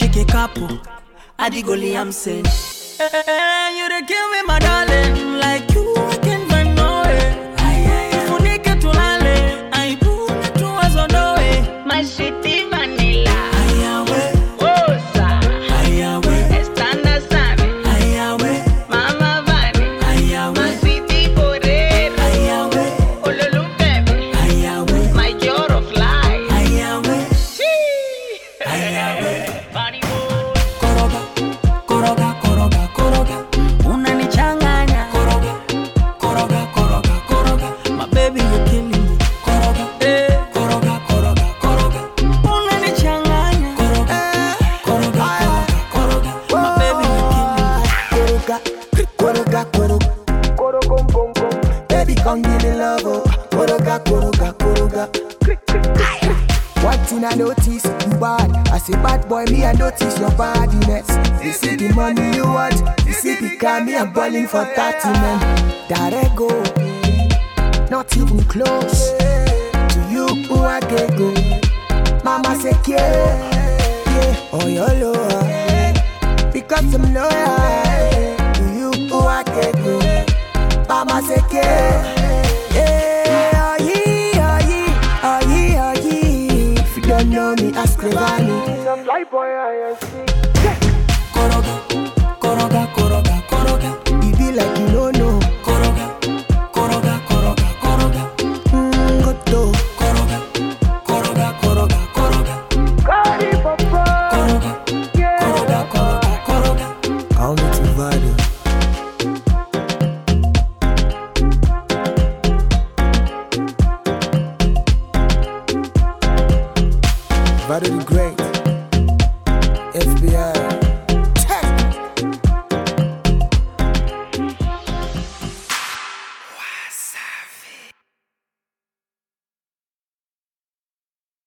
Chicky couple, Adi Goli, I'm saying. Hey, you dey kill me, my darling. Like you, I can't find no way. Funike tulale, I put to us on the way. My city vanilla. Ayawe, Osa. ayawe, Estanda sabe. ayawe, Mama Vani. My ayawe, city porera. ayawe, Ololu baby. ayawe, My joy of life. ayawe, Chee. ayawe. Funny boy. Koroga, koroga, koroga, koroga. Unanichanganya. Koroga, koroga, koroga, koroga. My baby, you're killing me. Koroga, koroga, koroga, koroga. Unanichanganya. Koroga, koroga, koroga, koroga. My baby, you're killing me. Koroga, koroga, koroga. Baby, come give me love, oh. Koroga, koroga, koroga. One thing I notice, you bad. I say bad boy, me I notice your bodiness. You see the money you want, you see the car, me I'm balling for 30 men. There go, not even close to you, who I can go. Mama say yeah, oh your lower, because I'm loyal. To you, who I can go. Mama say yeah. Don't know me, ask Revani. Some fly boy I see. Koroga, koroga, koroga, koroga. It be like you